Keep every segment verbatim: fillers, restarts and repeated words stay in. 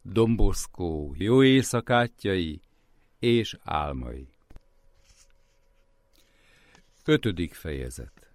Domboszkó jó éjszakátjai és álmai. Ötödik fejezet.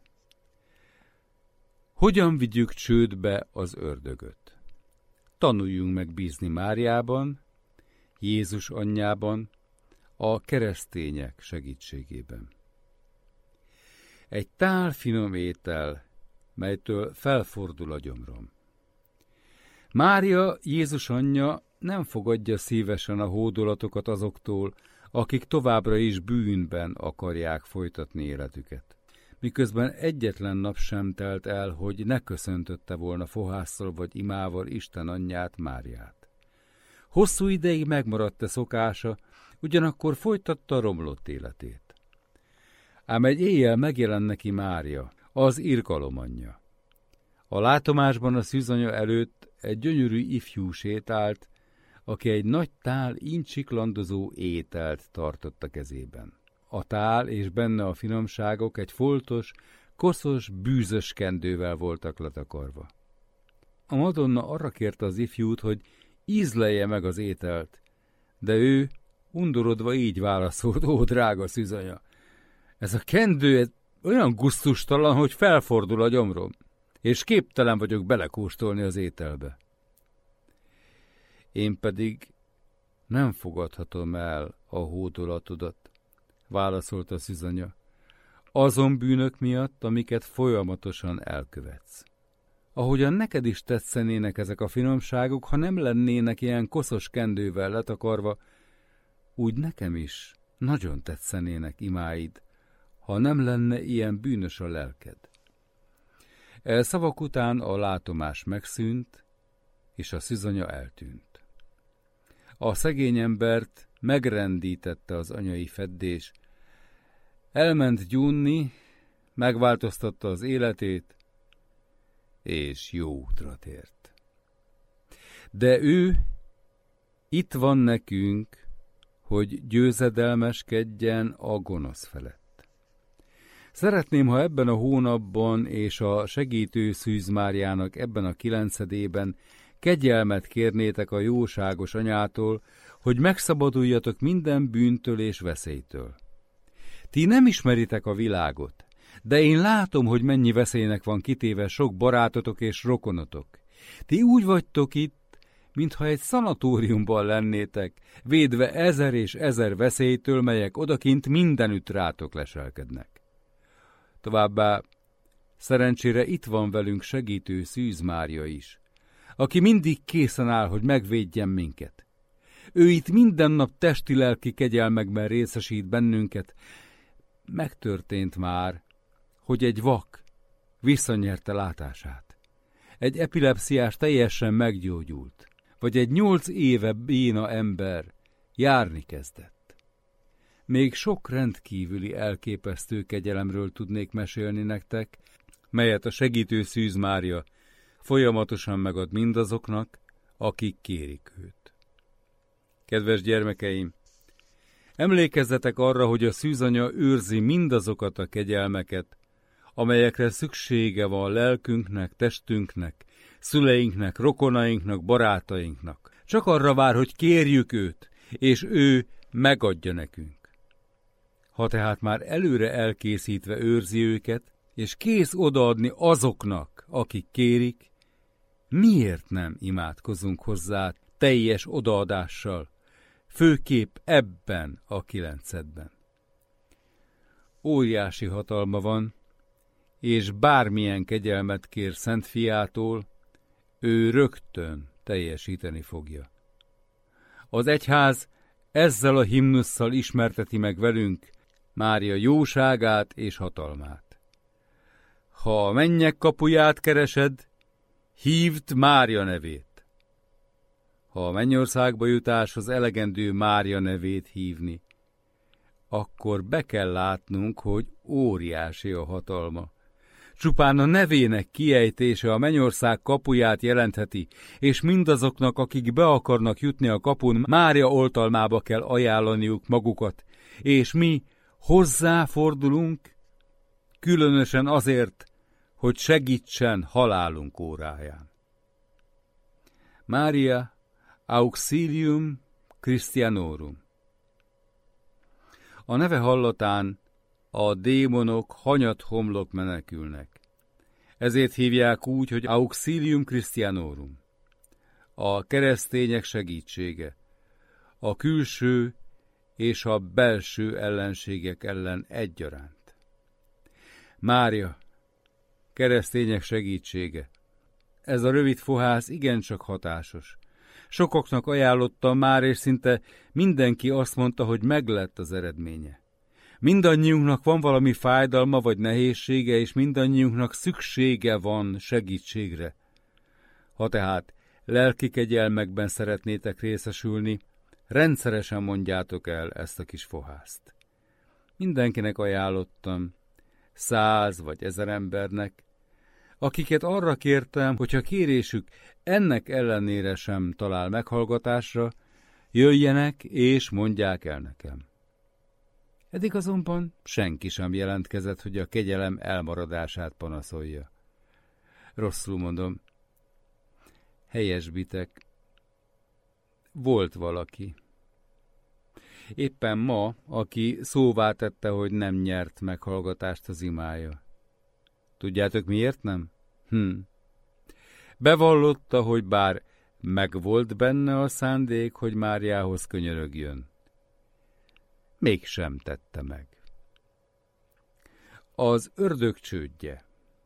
Hogyan vigyük csődbe az ördögöt? Tanuljunk meg bízni Máriában, Jézus anyjában, a keresztények segítségében. Egy tál finom étel, melytől felfordul a gyomrom. Mária, Jézus anyja nem fogadja szívesen a hódolatokat azoktól, akik továbbra is bűnben akarják folytatni életüket. Miközben egyetlen nap sem telt el, hogy ne köszöntötte volna fohásszal vagy imával Isten anyját, Máriát. Hosszú ideig megmaradt a szokása, ugyanakkor folytatta a romlott életét. Ám egy éjjel megjelen neki Mária, az irgalom anyja. A látomásban a szűzanya előtt egy gyönyörű ifjú sétált, aki egy nagy tál incsiklandozó ételt tartott a kezében. A tál és benne a finomságok egy foltos, koszos, bűzös kendővel voltak letakarva. A Madonna arra kérte az ifjút, hogy ízlelje meg az ételt, de ő undorodva így válaszolt: ó, drága szűzanya, ez a kendő olyan gusztustalan, hogy felfordul a gyomrom, és képtelen vagyok belekóstolni az ételbe. Én pedig nem fogadhatom el a hódolatodat, válaszolta a szűzanya, azon bűnök miatt, amiket folyamatosan elkövetsz. Ahogyan neked is tetszenének ezek a finomságok, ha nem lennének ilyen koszos kendővel letakarva, úgy nekem is nagyon tetszenének imáid, ha nem lenne ilyen bűnös a lelked. E szavak után a látomás megszűnt, és a szűzanya eltűnt. A szegény embert megrendítette az anyai feddés, elment gyúnni, megváltoztatta az életét, és jó útra tért. De ő itt van nekünk, hogy győzedelmeskedjen a gonosz felett. Szeretném, ha ebben a hónapban és a segítő Szűz Máriának ebben a kilencedében kegyelmet kérnétek a jóságos anyától, hogy megszabaduljatok minden bűntől és veszélytől. Ti nem ismeritek a világot, de én látom, hogy mennyi veszélynek van kitéve sok barátotok és rokonotok. Ti úgy vagytok itt, mintha egy szanatóriumban lennétek, védve ezer és ezer veszélytől, melyek odakint mindenütt rátok leselkednek. Továbbá szerencsére itt van velünk segítő Szűz Mária is, aki mindig készen áll, hogy megvédjen minket. Ő itt minden nap testi-lelki kegyelmekben részesít bennünket. Megtörtént már, hogy egy vak visszanyerte látását. Egy epilepsziás teljesen meggyógyult, vagy egy nyolc éve béna ember járni kezdett. Még sok rendkívüli elképesztő kegyelemről tudnék mesélni nektek, melyet a segítő Szűz Mária folyamatosan megad mindazoknak, akik kérik őt. Kedves gyermekeim, emlékezzetek arra, hogy a szűzanya őrzi mindazokat a kegyelmeket, amelyekre szüksége van lelkünknek, testünknek, szüleinknek, rokonainknak, barátainknak. Csak arra vár, hogy kérjük őt, és ő megadja nekünk. Ha tehát már előre elkészítve őrzi őket, és kész odaadni azoknak, akik kérik, miért nem imádkozunk hozzá teljes odaadással, főképp ebben a kilencedben? Óriási hatalma van, és bármilyen kegyelmet kér Szent Fiától, ő rögtön teljesíteni fogja. Az egyház ezzel a himnusszal ismerteti meg velünk Mária jóságát és hatalmát. Ha a mennyek kapuját keresed, hívd Mária nevét. Ha a mennyországba jutáshoz elegendő Mária nevét hívni, akkor be kell látnunk, hogy óriási a hatalma. Csupán a nevének kiejtése a mennyország kapuját jelentheti, és mindazoknak, akik be akarnak jutni a kapun, Mária oltalmába kell ajánlaniuk magukat, és mi hozzáfordulunk, különösen azért, hogy segítsen halálunk óráján. Mária Auxilium Christianorum. A neve hallatán a démonok hanyat homlok menekülnek. Ezért hívják úgy, hogy Auxilium Christianorum. A keresztények segítsége, a külső és a belső ellenségek ellen egyaránt. Mária, keresztények segítsége. Ez a rövid fohász igencsak hatásos. Sokaknak ajánlottam már, és szinte mindenki azt mondta, hogy meglett az eredménye. Mindannyiunknak van valami fájdalma vagy nehézsége, és mindannyiunknak szüksége van segítségre. Ha tehát lelki kegyelmekben szeretnétek részesülni, rendszeresen mondjátok el ezt a kis fohászt. Mindenkinek ajánlottam, száz vagy ezer embernek, akiket arra kértem, hogyha kérésük ennek ellenére sem talál meghallgatásra, jöjjenek és mondják el nekem. Eddig azonban senki sem jelentkezett, hogy a kegyelem elmaradását panaszolja. Rosszul mondom. Helyesbitek. Volt valaki. Éppen ma, aki szóvá tette, hogy nem nyert meghallgatást az imája. Tudjátok miért nem? Hm. Bevallotta, hogy bár megvolt benne a szándék, hogy Máriához könyörögjön. Mégsem tette meg. Az ördög csődje.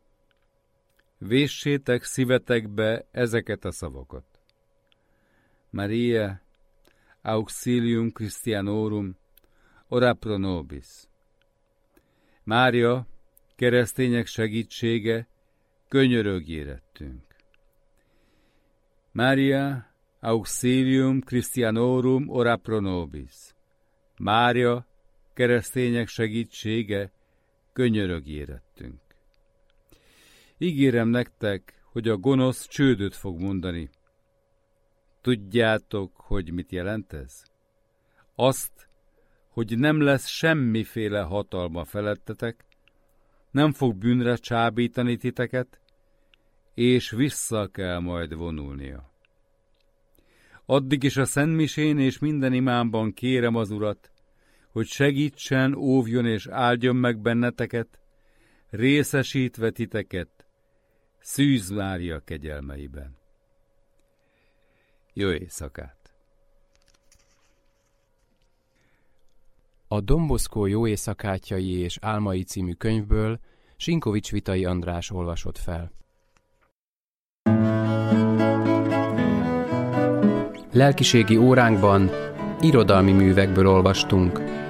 Véssétek szívetekbe ezeket a szavakat. Maria, Auxilium Christianorum, ora pro nobis. Mária, keresztények segítsége, könyörögj érettünk. Mária, Auxilium Christianorum, ora pro nobis. Mária, keresztények segítsége, könyörögj érettünk. Ígérem nektek, hogy a gonosz csődöt fog mondani. Tudjátok, hogy mit jelent ez? Azt, hogy nem lesz semmiféle hatalma felettetek, nem fog bűnre csábítani titeket, és vissza kell majd vonulnia. Addig is a szentmisén és minden imámban kérem az Urat, hogy segítsen, óvjon és áldjon meg benneteket, részesítve titeket Szűz Mária kegyelmeiben. Jó éjszakát! A Don Bosco Jó éjszakátjai és álmai című könyvből Sinkovics Vitai András olvasott fel. Lelkiségi óránkban irodalmi művekből olvastunk.